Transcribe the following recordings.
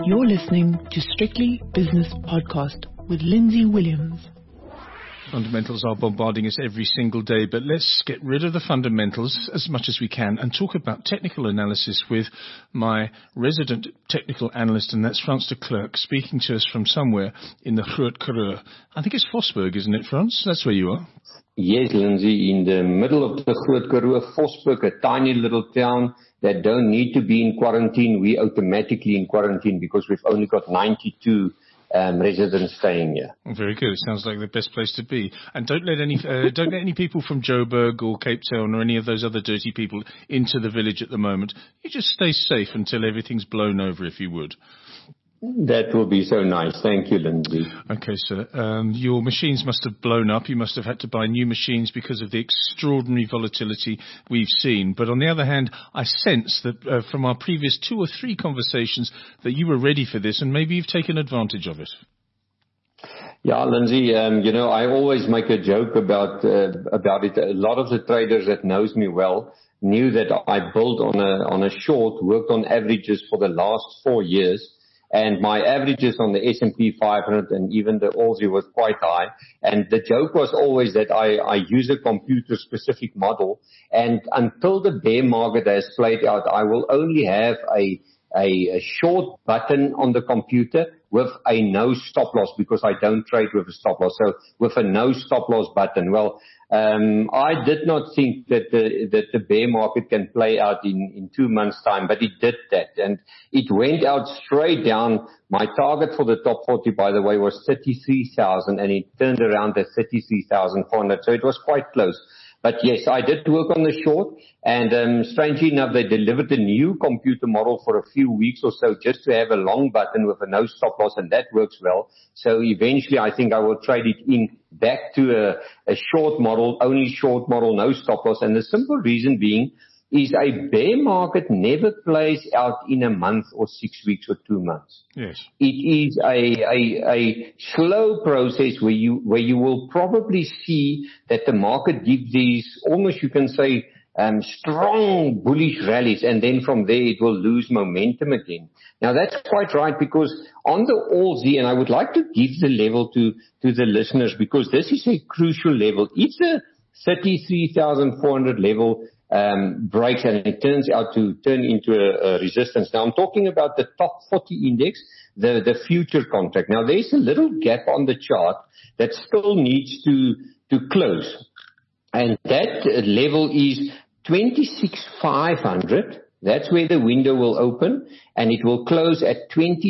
You're listening to Strictly Business Podcast with Lindsay Williams. Fundamentals are bombarding us every single day, but let's get rid of the fundamentals as much as we can and talk about technical analysis with my resident technical analyst, and that's Frans de Klerk, speaking to us from somewhere in the Groot Karoo. I think it's Vosburg, isn't it, Frans? That's where you are. Yes, Lindsay, in the middle of the Groot Karoo, Vosburg, a tiny little town that don't need to be in quarantine. We automatically in quarantine because we've only got 92 residents staying here. Very good. It sounds like the best place to be. And don't let any people from Joburg or Cape Town or any of those other dirty people into the village at the moment. You just stay safe until everything's blown over, if you would. That will be so nice. Thank you, Lindsay. Okay, sir. Your machines must have blown up. You must have had to buy new machines because of the extraordinary volatility we've seen. But on the other hand, I sense that from our previous 2 or 3 conversations that you were ready for this and maybe you've taken advantage of it. Yeah, Lindsay, I always make a joke about it. A lot of the traders that knows me well knew that I built on a short, worked on averages for the last 4 years. And my averages on the S&P 500 and even the Aussie was quite high. And the joke was always that I use a computer-specific model. And until the bear market has played out, I will only have a short button on the computer with a no stop loss because I don't trade with a stop loss. So with a no stop loss button. Well, I did not think that the bear market can play out in 2 months' time, but it did that. And it went out straight down. My target for the top 40, by the way, was 33,000 and it turned around at 33,400. So it was quite close. But yes, I did work on the short, and strangely enough, they delivered a new computer model for a few weeks or so just to have a long button with a no stop loss, and that works well. So eventually, I think I will trade it in back to a short model, only short model, no stop loss. And the simple reason being is a bear market never plays out in a month or 6 weeks or 2 months. Yes. It is a slow process where you will probably see that the market gives these almost, you can say, strong bullish rallies, and then from there it will lose momentum again. Now that's quite right, because on the Aussie, and I would like to give the level to the listeners because this is a crucial level. It's a 33,400 level breaks and it turns out to turn into a resistance. Now I'm talking about the top 40 index, the future contract. Now there's a little gap on the chart that still needs to close, and that level is 26,500. That's where the window will open, and it will close at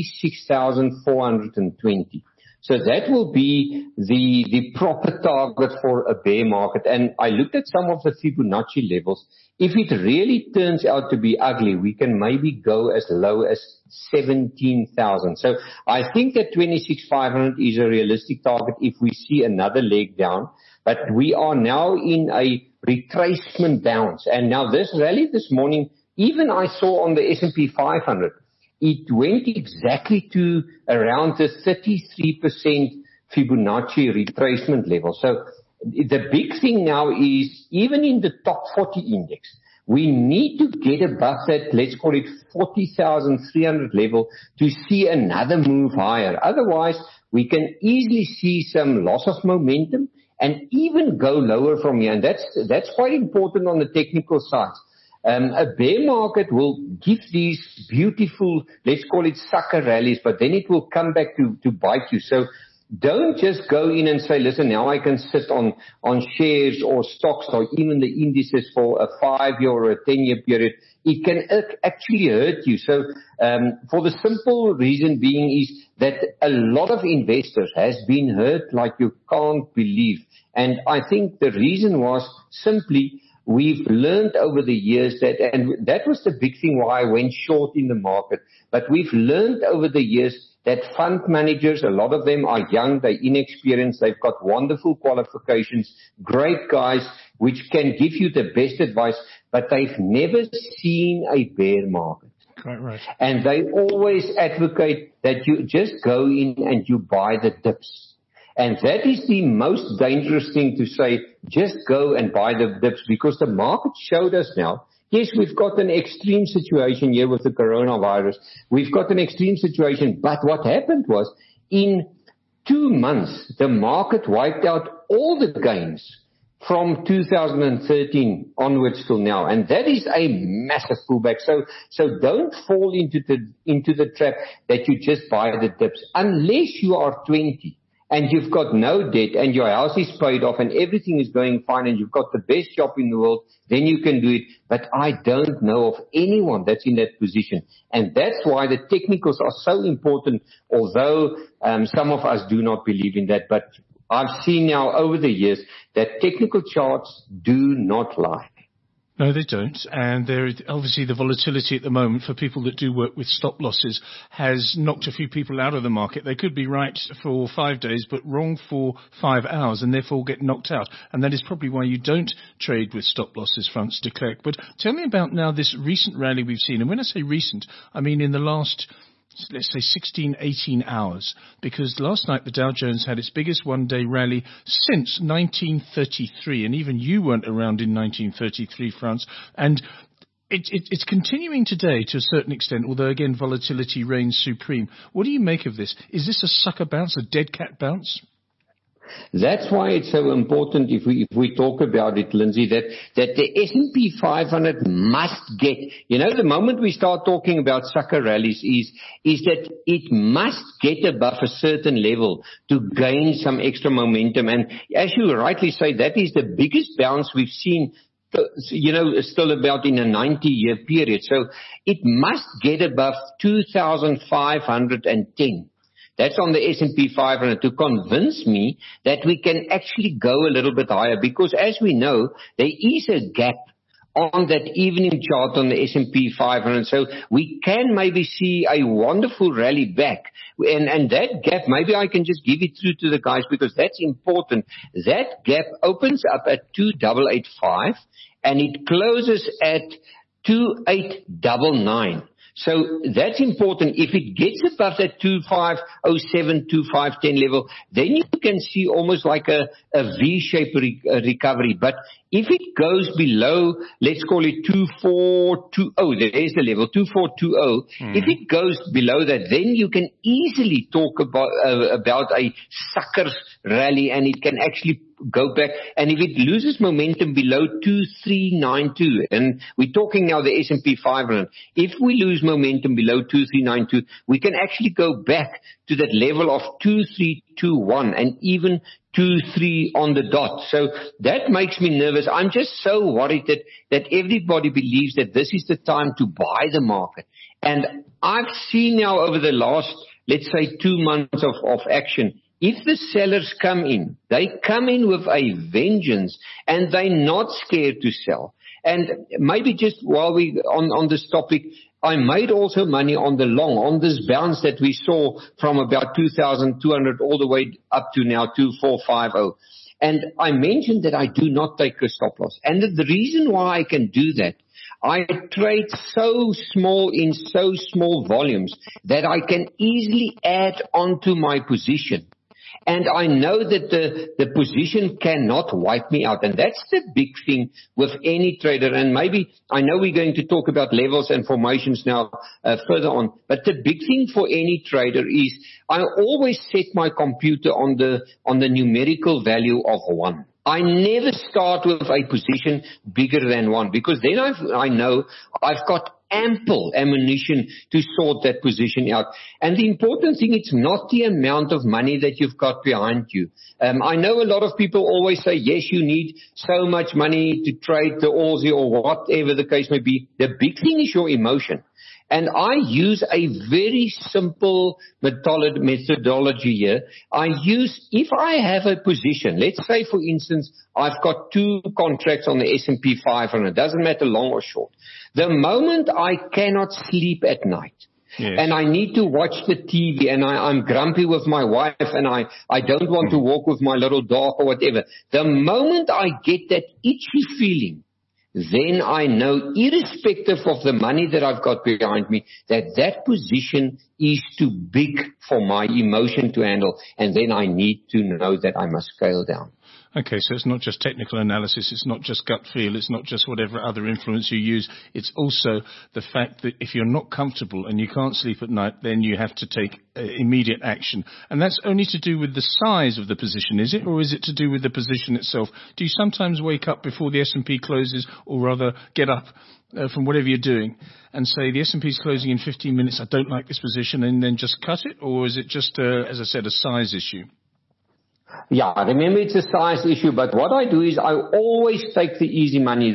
26,420. So that will be the proper target for a bear market. And I looked at some of the Fibonacci levels. If it really turns out to be ugly, we can maybe go as low as 17,000. So I think that 26,500 is a realistic target if we see another leg down. But we are now in a retracement bounce. And now this rally this morning, even I saw on the S&P 500, it went exactly to around the 33% Fibonacci retracement level. So the big thing now is, even in the top 40 index, we need to get above that, let's call it 40,300 level to see another move higher. Otherwise, we can easily see some loss of momentum and even go lower from here. And that's quite important on the technical side. A bear market will give these beautiful, let's call it sucker rallies, but then it will come back to bite you. So don't just go in and say, listen, now I can sit on shares or stocks or even the indices for a 5-year or a 10-year period. It can actually hurt you. So for the simple reason being is that a lot of investors has been hurt like you can't believe. And I think the reason was simply we've learned over the years and that was the big thing why I went short in the market. But we've learned over the years that fund managers, a lot of them are young, they're inexperienced, they've got wonderful qualifications, great guys, which can give you the best advice, but they've never seen a bear market. Quite right. And they always advocate that you just go in and you buy the dips. And that is the most dangerous thing to say, just go and buy the dips, because the market showed us now, yes, we've got an extreme situation here with the coronavirus. We've got an extreme situation, but what happened was in 2 months, the market wiped out all the gains from 2013 onwards till now. And that is a massive pullback. So don't fall into the trap that you just buy the dips. Unless you are 20 and you've got no debt and your house is paid off and everything is going fine and you've got the best job in the world, then you can do it. But I don't know of anyone that's in that position. And that's why the technicals are so important, although some of us do not believe in that. But I've seen now over the years that technical charts do not lie. No, they don't. And there, obviously the volatility at the moment for people that do work with stop losses has knocked a few people out of the market. They could be right for 5 days, but wrong for 5 hours and therefore get knocked out. And that is probably why you don't trade with stop losses, Frans de Klerk. But tell me about now this recent rally we've seen. And when I say recent, I mean in the last, let's say 16, 18 hours, because last night the Dow Jones had its biggest one-day rally since 1933, and even you weren't around in 1933, Frans, and it's continuing today to a certain extent, although again volatility reigns supreme. What do you make of this? Is this a sucker bounce, a dead cat bounce? That's why it's so important if we talk about it, Lindsay, that the S&P 500 must get, the moment we start talking about sucker rallies is that it must get above a certain level to gain some extra momentum. And as you rightly say, that is the biggest bounce we've seen, still about in a 90-year period. So it must get above 2,510. That's on the S&P 500 to convince me that we can actually go a little bit higher, because as we know, there is a gap on that evening chart on the S&P 500. So we can maybe see a wonderful rally back. And that gap, maybe I can just give it through to the guys because that's important. That gap opens up at 2,885 and it closes at 2,899. So that's important. If it gets above that 2,507, 2,510 level, then you can see almost like a V-shaped recovery. But if it goes below, let's call it 2,420, there's the level, 2,420. If it goes below that, then you can easily talk about a suckers rally, and it can actually go back. And if it loses momentum below 2,392, and we're talking now the S&P 500, if we lose momentum below 2,392, we can actually go back to that level of 2,321 and even 2,3 on the dot. So that makes me nervous. I'm just so worried that everybody believes that this is the time to buy the market. And I've seen now over the last, let's say, 2 months of action, if the sellers come in, they come in with a vengeance and they're not scared to sell. And maybe just while we on this topic, I made also money on the long, on this bounce that we saw from about 2,200 all the way up to now 2,450. And I mentioned that I do not take a stop loss. And the reason why I can do that, I trade so small in so small volumes that I can easily add onto my position. And I know that the position cannot wipe me out. And that's the big thing with any trader. And maybe, I know we're going to talk about levels and formations now further on. But the big thing for any trader is I always set my computer on the numerical value of 1. I never start with a position bigger than 1, because then I know I've got ample ammunition to sort that position out. And the important thing, it's not the amount of money that you've got behind you. I know a lot of people always say, yes, you need so much money to trade the Aussie or whatever the case may be. The big thing is your emotion. And I use a very simple methodology here. If I have a position, let's say for instance, I've got 2 contracts on the S&P 500, doesn't matter long or short. The moment I cannot sleep at night, yes, and I need to watch the TV and I'm grumpy with my wife and I don't want to walk with my little dog or whatever, the moment I get that itchy feeling, then I know, irrespective of the money that I've got behind me, that position is too big for my emotion to handle, and then I need to know that I must scale down. Okay, so it's not just technical analysis, it's not just gut feel, it's not just whatever other influence you use, it's also the fact that if you're not comfortable and you can't sleep at night, then you have to take immediate action. And that's only to do with the size of the position, is it? Or is it to do with the position itself? Do you sometimes wake up before the S&P closes, or rather get up from whatever you're doing and say the S&P is closing in 15 minutes, I don't like this position, and then just cut it? Or is it just, as I said, a size issue? Yeah, remember it's a size issue, but what I do is I always take the easy money.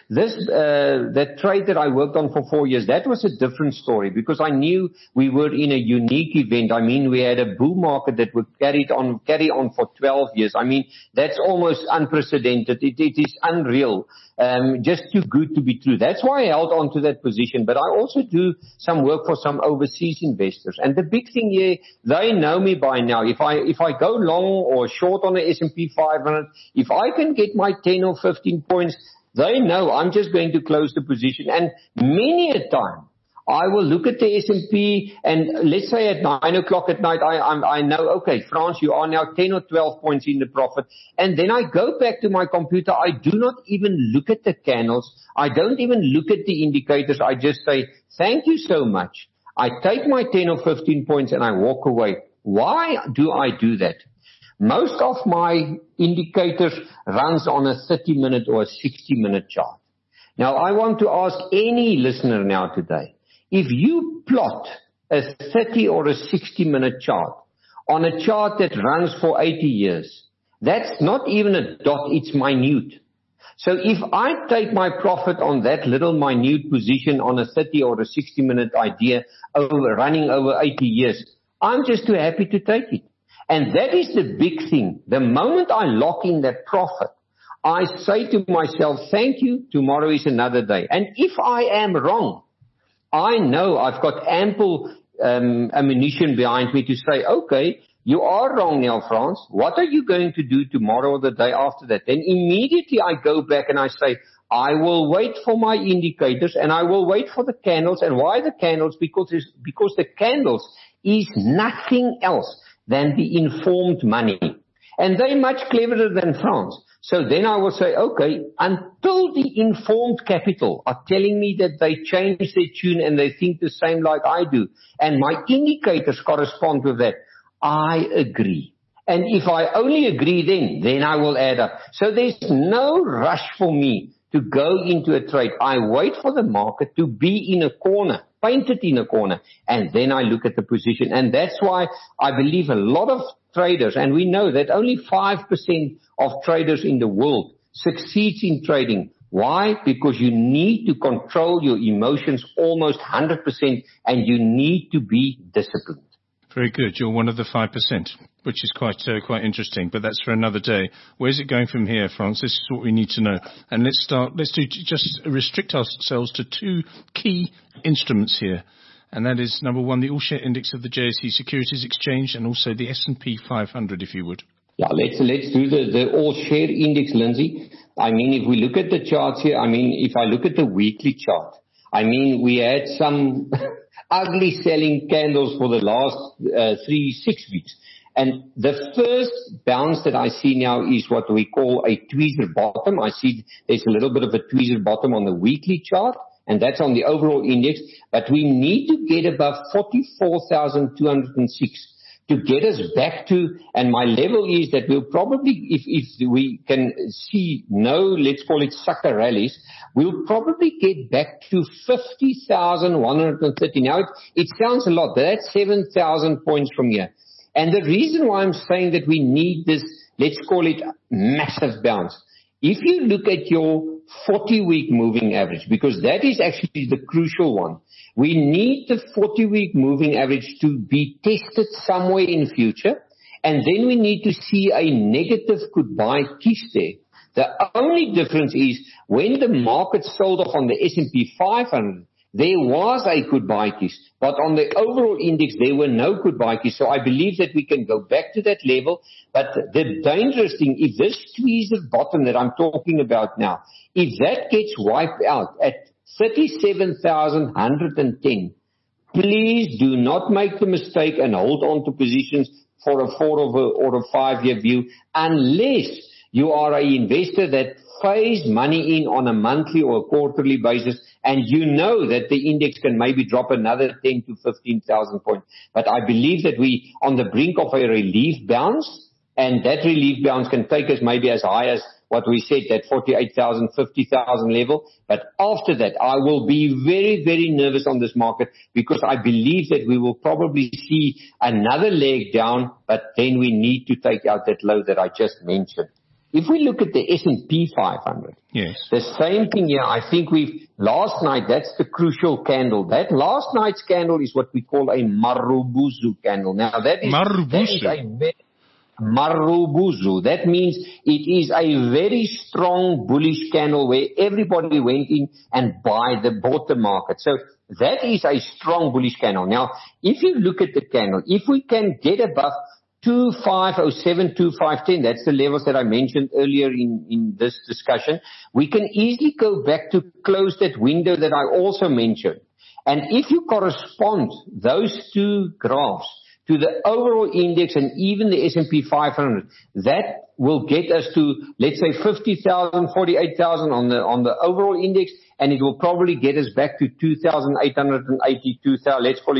That trade that I worked on for 4 years, that was a different story because I knew we were in a unique event. I mean, we had a bull market that would carry on for 12 years. I mean, that's almost unprecedented. It is unreal. Just too good to be true. That's why I held on to that position. But I also do some work for some overseas investors. And the big thing here, they know me by now. If I go long or short on the S&P 500, if I can get my 10 or 15 points, they know I'm just going to close the position. And many a time, I will look at the S&P and let's say at 9 o'clock at night, I know, okay, France, you are now 10 or 12 points in the profit. And then I go back to my computer. I do not even look at the candles. I don't even look at the indicators. I just say, thank you so much. I take my 10 or 15 points and I walk away. Why do I do that? Most of my indicators runs on a 30-minute or a 60-minute chart. Now, I want to ask any listener now today, if you plot a 30 or a 60-minute chart on a chart that runs for 80 years, that's not even a dot, it's minute. So if I take my profit on that little minute position on a 30 or a 60-minute idea running over 80 years, I'm just too happy to take it. And that is the big thing. The moment I lock in that profit, I say to myself, thank you, tomorrow is another day. And if I am wrong, I know I've got ample ammunition behind me to say, okay, you are wrong now, France. What are you going to do tomorrow or the day after that? Then immediately I go back and I say, I will wait for my indicators and I will wait for the candles. And why the candles? Because the candles is nothing else than the informed money. And they're much cleverer than France. So then I will say, okay, until the informed capital are telling me that they change their tune and they think the same like I do, and my indicators correspond with that, I agree. And if I only agree then I will add up. So there's no rush for me to go into a trade. I wait for the market to be in a corner, painted in a corner, and then I look at the position. And that's why I believe a lot of traders, and we know that only 5% of traders in the world succeeds in trading. Why? Because you need to control your emotions almost 100%, and you need to be disciplined. Very good. You're one of the 5%, which is quite interesting, but that's for another day. Where's it going from here, France? This is what we need to know. And let's just restrict ourselves to two key instruments here. And that is, number one, the all-share index of the JSE Securities Exchange, and also the S&P 500, if you would. Yeah, let's do the all-share index, Lindsay. I mean, if we look at the charts here, I mean, if I look at the weekly chart, I mean, we had some ugly selling candles for the last 6 weeks. And the first bounce that I see now is what we call a tweezer bottom. I see there's a little bit of a tweezer bottom on the weekly chart, and that's on the overall index. But we need to get above 44,206 to get us back to, and my level is that we'll probably, if we can see no, let's call it sucker rallies, we'll probably get back to 50,130. Now it sounds a lot, but that's 7,000 points from here. And the reason why I'm saying that we need this, let's call it massive bounce. If you look at your 40-week moving average, because that is actually the crucial one, we need the 40-week moving average to be tested somewhere in future, and then we need to see a negative goodbye kiss there. The only difference is when the market sold off on the S&P 500, there was a goodbye kiss, but on the overall index, there were no goodbye kiss. So I believe that we can go back to that level. But the dangerous thing, if this tweezer bottom that I'm talking about now, if that gets wiped out at 37,110, please do not make the mistake and hold on to positions for a 4 or a 5 year view unless you are an investor that pays money in on a monthly or a quarterly basis, and you know that the index can maybe drop another 10 to 15,000 points. But I believe that we on the brink of a relief bounce, and that relief bounce can take us maybe as high as what we said, that 48,000, 50,000 level. But after that, I will be very, very nervous on this market, because I believe that we will probably see another leg down, but then we need to take out that low that I just mentioned. If we look at the S&P 500, yes, the same thing here. I think last night, that's the crucial candle. That last night's candle is what we call a Marubozu candle. Now that is Marubozu. That means it is a very strong bullish candle where everybody went in and bought the market. So that is a strong bullish candle. Now, if you look at the candle, if we can get above 2507, 2510, that's the levels that I mentioned earlier in this discussion, we can easily go back to close that window that I also mentioned. And if you correspond those two graphs to the overall index and even the S&P 500, that will get us to, let's say, 50,000, 48,000 on the overall index, and it will probably get us back to 2,880, let's call it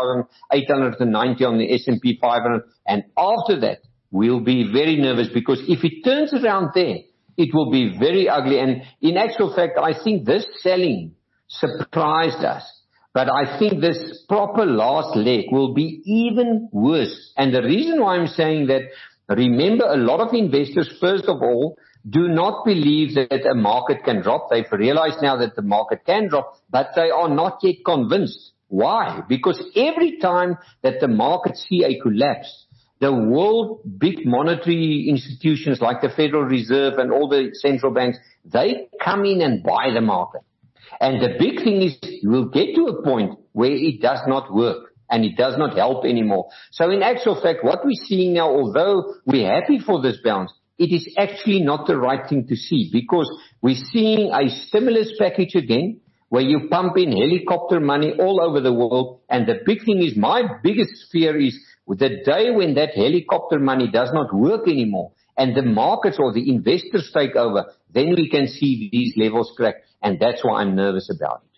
2,890 on the S&P 500. And after that, we'll be very nervous, because if it turns around there, it will be very ugly. And in actual fact, I think this selling surprised us. But I think this proper last leg will be even worse. And the reason why I'm saying that, remember, a lot of investors, first of all, do not believe that a market can drop. They've realized now that the market can drop, but they are not yet convinced. Why? Because every time that the markets see a collapse, the world big monetary institutions like the Federal Reserve and all the central banks, they come in and buy the market. And the big thing is, we'll get to a point where it does not work and it does not help anymore. So in actual fact, what we're seeing now, although we're happy for this bounce, it is actually not the right thing to see, because we're seeing a stimulus package again, where you pump in helicopter money all over the world. And the big thing is, my biggest fear is the day when that helicopter money does not work anymore and the markets or the investors take over, then we can see these levels crack. And that's why I'm nervous about it.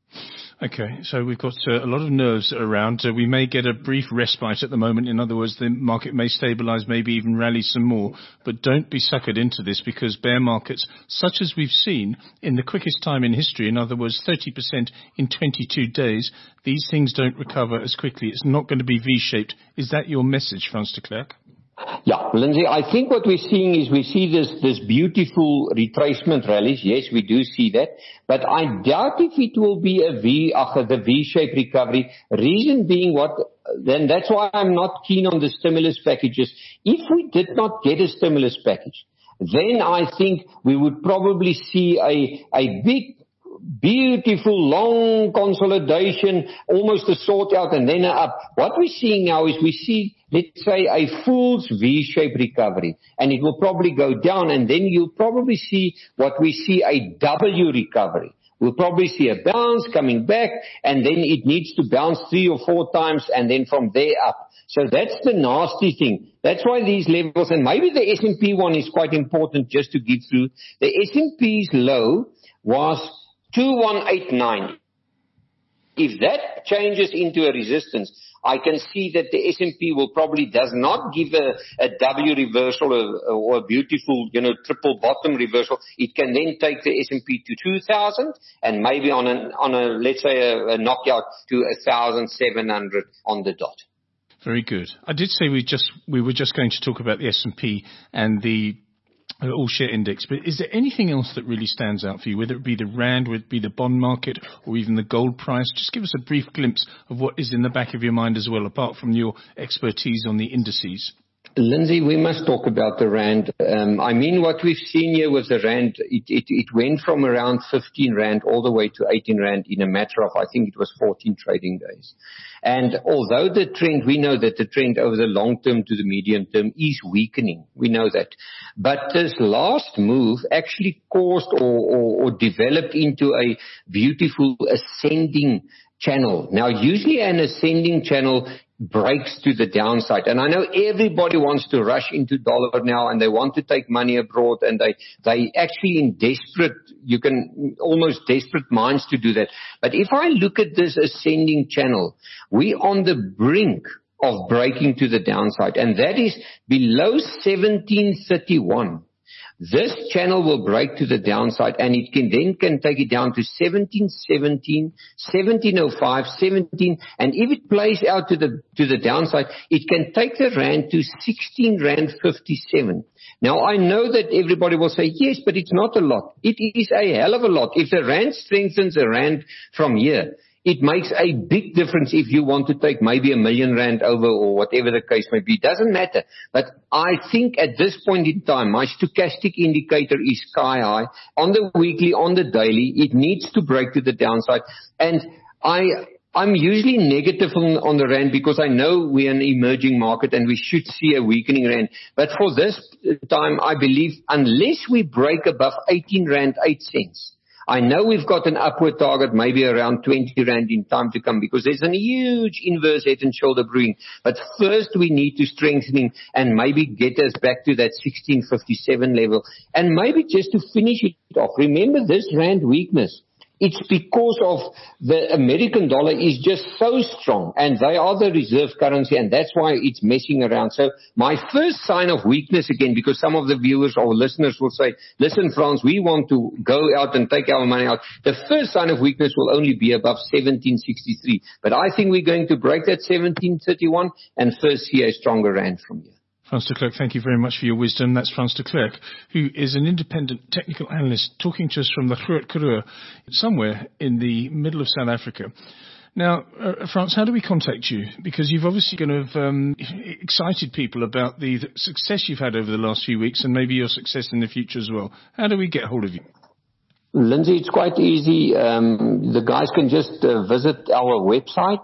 Okay, so we've got a lot of nerves around. We may get a brief respite at the moment. In other words, the market may stabilize, maybe even rally some more. But don't be suckered into this, because bear markets, such as we've seen in the quickest time in history, in other words, 30% in 22 days, these things don't recover as quickly. It's not going to be V-shaped. Is that your message, Frans de Klerk? Yeah, Lindsay, I think what we're seeing is we see this beautiful retracement rallies. Yes, we do see that. But I doubt if it will be the V-shaped recovery. Reason being then that's why I'm not keen on the stimulus packages. If we did not get a stimulus package, then I think we would probably see a big, beautiful, long consolidation, almost a sort out and then up. What we're seeing now is we see, let's say, a fool's V-shaped recovery, and it will probably go down, and then you'll probably see what we see, a W recovery. We'll probably see a bounce coming back, and then it needs to bounce 3 or 4 times, and then from there up. So that's the nasty thing. That's why these levels, and maybe the S&P one is quite important just to get through. The S&P's low was 2189. If that changes into a resistance, I can see that the S&P will probably does not give a W reversal or a beautiful, triple bottom reversal. It can then take the S&P to 2000 and maybe on a let's say a knockout to 1700 on the dot. Very good. I did say we were just going to talk about the S&P and the all-share index, but is there anything else that really stands out for you, whether it be the rand, whether it be the bond market, or even the gold price? Just give us a brief glimpse of what is in the back of your mind as well, apart from your expertise on the indices. Lindsay, we must talk about the rand. What we've seen here with the rand, it went from around 15 rand all the way to 18 rand in a matter of, I think it was 14 trading days. And although the trend, we know that the trend over the long term to the medium term is weakening. We know that. But this last move actually caused or developed into a beautiful ascending channel. Now, usually an ascending channel breaks to the downside, and I know everybody wants to rush into dollar now, and they want to take money abroad, and they actually in almost desperate minds to do that. But if I look at this ascending channel, we're on the brink of breaking to the downside, and that is below 1731. This channel will break to the downside, and it can take it down to 1717, 1705, 17, and if it plays out to the downside, it can take the rand to 16 rand 57. Now I know that everybody will say, yes, but it's not a lot. It is a hell of a lot. If the rand strengthens a rand from here, it makes a big difference if you want to take maybe R1 million over or whatever the case may be. It doesn't matter. But I think at this point in time, my stochastic indicator is sky high. On the weekly, on the daily, it needs to break to the downside. And I'm usually negative on the rand because I know we're an emerging market and we should see a weakening rand. But for this time, I believe unless we break above 18 rand 8 cents, I know we've got an upward target, maybe around 20 rand in time to come, because there's a huge inverse head and shoulder brewing. But first we need to strengthen and maybe get us back to that 1657 level. And maybe just to finish it off, remember this rand weakness. It's because of the American dollar is just so strong, and they are the reserve currency, and that's why it's messing around. So my first sign of weakness again, because some of the viewers or listeners will say, listen, Frans, we want to go out and take our money out. The first sign of weakness will only be above 1763. But I think we're going to break that 1731 and first see a stronger rand from here. Frans de Klerk, thank you very much for your wisdom. That's Frans de Klerk, who is an independent technical analyst talking to us from the Groot Karoo, somewhere in the middle of South Africa. Now, Frans, how do we contact you? Because you've obviously kind of excited people about the success you've had over the last few weeks and maybe your success in the future as well. How do we get hold of you? Lindsay, it's quite easy. The guys can just visit our website,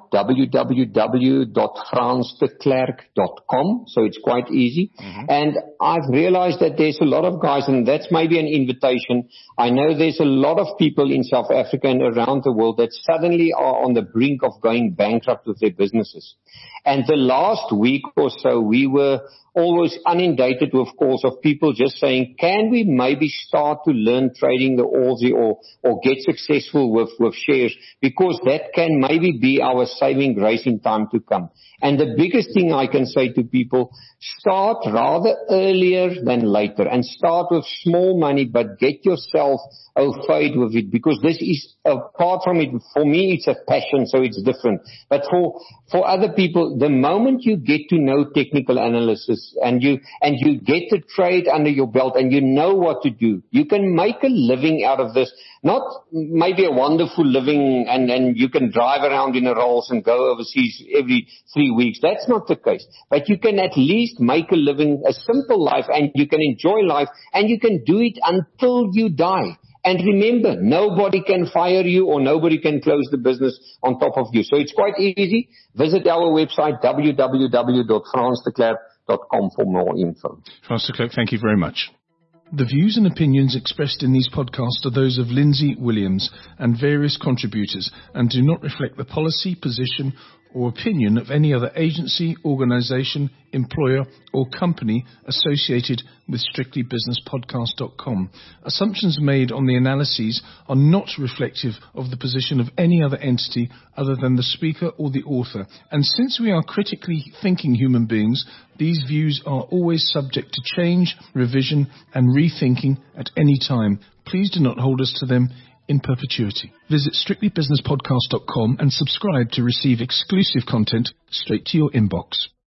www.fransdeklerk.com. So it's quite easy. Mm-hmm. And I've realized that there's a lot of guys, and that's maybe an invitation. I know there's a lot of people in South Africa and around the world that suddenly are on the brink of going bankrupt with their businesses. And the last week or so, we were always inundated with calls of people just saying, can we maybe start to learn trading the Aussie or get successful with shares, because that can maybe be our saving grace in time to come. And the biggest thing I can say to people, start rather earlier than later, and start with small money, but get yourself au fait with it, because this is, apart from it, for me it's a passion, so it's different. But for other people, the moment you get to know technical analysis and you get the trade under your belt and you know what to do, you can make a living out of this. Not maybe a wonderful living and you can drive around in a Rolls and go overseas every 3 weeks. That's not the case. But you can at least make a living, a simple life, and you can enjoy life, and you can do it until you die. And remember, nobody can fire you or nobody can close the business on top of you. So it's quite easy. Visit our website, www.fransdeklerk.com for more info. Frans de Klerk, thank you very much. The views and opinions expressed in these podcasts are those of Lindsay Williams and various contributors and do not reflect the policy, position or opinion of any other agency, organisation, employer or company associated with StrictlyBusinessPodcast.com. Assumptions made on the analyses are not reflective of the position of any other entity other than the speaker or the author. And since we are critically thinking human beings, these views are always subject to change, revision and rethinking at any time. Please do not hold us to them in perpetuity. Visit StrictlyBusinessPodcast.com and subscribe to receive exclusive content straight to your inbox.